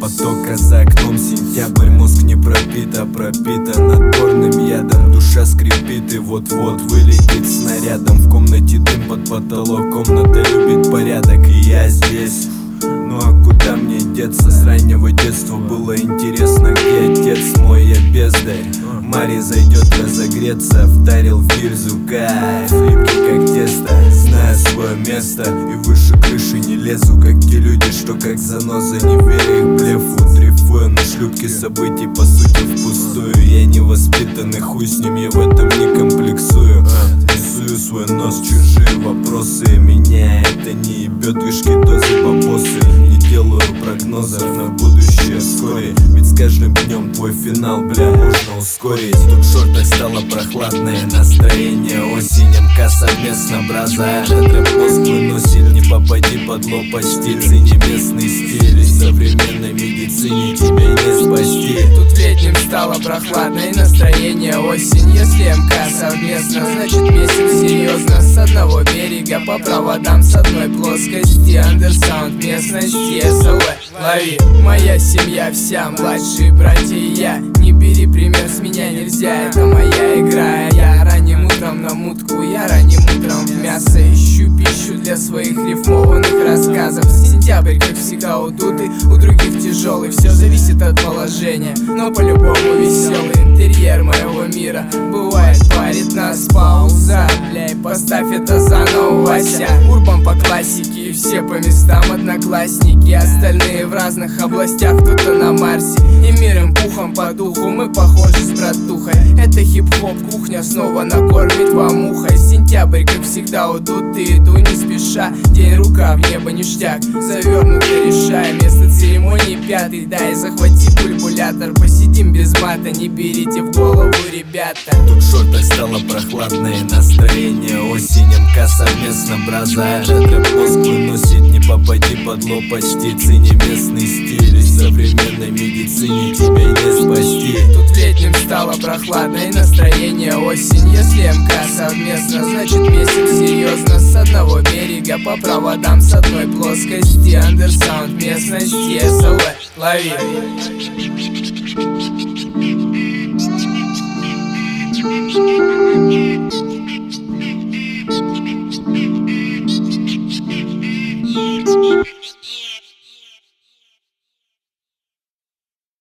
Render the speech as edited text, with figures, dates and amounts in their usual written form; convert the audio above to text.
потока за окном сентябрь. Мозг не пропит, а пропитан отборным ядом. Душа скрипит и вот-вот вылетит снарядом. В комнате дым под потолок, комната любит порядок, и я здесь. Ну а куда мне деться? С раннего детства было интересно, где отец мой, я бездарь. Мари зайдет разогреться, вдарил в гильзу, кайф, липкий как тесто. Знаю свое место и выше крыши не лезу, как те люди, что как заноза, не веря их блефу. Дрейфую на шлюпке событий, по сути впустую. Я невоспитанный, хуй с ним, я в этом не комплексую. Рисую свой нос, чужие вопросы, меня это не ебет, движки дозы бабосы. Не делаю прогнозов на будущее вскоре, ведь с каждым днем твой финал, бля, можно ускорить. Тут в шортах стало прохладное настроение, осень, МК совместно, браза. Этот мозг выносит, не попади под лоб почти. Цени местный стиль, в современной медицине тебя не спасти. Тут в летнем стало прохладно и настроение осень. Если МК совместно, значит месяц серьезно. С одного берега по проводам, с одной плоскости. Андерсаунд местности, СЛВ, лови. Моя семья вся, младшие братья и я. Не бери пример с меня нельзя, это моя игра. Я ранним утром на мутку, я ранним утром в мясо. Ищу пищу для своих рифмованных рассказов. Сентябрь, как всегда, удутый, у других тяжелый. Все зависит от положения, но по-любому веселый. Интерьер моего мира бывает парит нас пауза. Бля, поставь это заново, Вася. Урбан по классике, и все по местам одноклассники. Остальные в разных областях, кто-то на Марсе. И миром пухом по духу мы похожи с братухой. Это хип-хоп, кухня снова накормит вам ухо. Сентябрь, как всегда, удутый, иду не спеша. День рука в небо ништяк, завернуто решая. Место церемонии пятый, дай захвати пульбулятор. Посидим без мата, не берите в голову, ребята. Тут в шортах стало прохладное настроение, осень, МК совместно, браза. Этот мозг выносит, не попади под лоб почти. Цени местный стиль, в современной медицине тебя не спасти. Тут в летнем стало прохладно и настроение осень. Если МК совместно, значит месяц серьезно. С одного берега по проводам, с одной плоскости. Андерсаунд местности, СЛВ, лови.